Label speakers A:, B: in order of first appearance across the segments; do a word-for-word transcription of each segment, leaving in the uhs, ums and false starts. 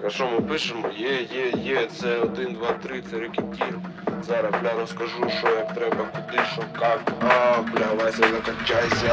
A: а що ми пишемо? Є, є, є, це один, два, три, це рекетір. Зараз, бля, розкажу, що як треба, куди, що, як. А, бля, Вася, закачайся.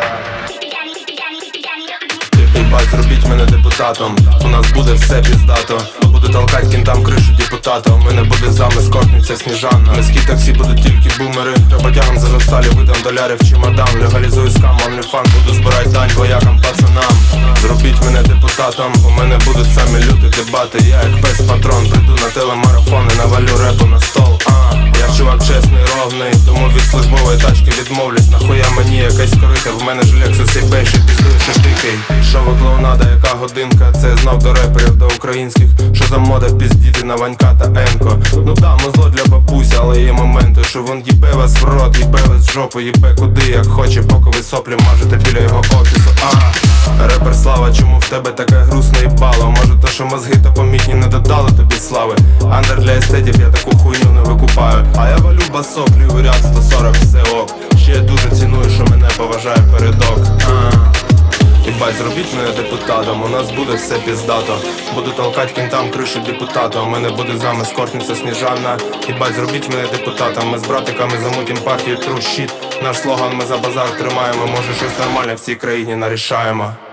A: Ебать, зробіть мене депутатом. У нас буде все піздато. Буду толкать кінтам кришу депутата. У мене буде замес, кортниця Сніжана. Міські таксі будуть тільки бумери. Роботягам зажосталі видам долярів чемодан. Легалізую скам, онліфан, буду збирать дань воякам, пацанам. Зробіть мене депутатом. У мене будуть самі люті дебати. Я як пес патрон, прийду на телемарафон і навалю репу на стол. А, я чувак чесний, ровний, тому від службової тачки відмовлюсь. Нахуя мені якась корика, в мене ж Lexus і бейші, піздуєш не тикай. Шоу клоунада, яка годинка, це знов до реперів, до українських. Що за мода піздіти на Ванька та Енко. Ну да, мозло для бабуся, але є моменти, що він їбе вас в рот, їбе вас в жопу, їбе куди, як хоче, поки ви соплі мажете біля його офісу. А, репер Слава, чому в тебе таке грустне їбало? Може то, що мозги та помітні не додали тобі слави. Андер для естетів, я таку хуйню не викупаю. А я валю басоплі у ряд сто сорок, все ок. Ще я дуже ціную, що мене поважає передок. А. Ебать, зробіть мене депутатом, у нас буде все піздато. Буду толкать кінтам кришу депутата. У мене буде замес, кортниця Сніжана. Ебать, зробіть мене депутатом. Ми з братиками замутим партію True Shit. Наш слоган ми за базар тримаємо. Може щось нормальне в цій країні нарішаємо.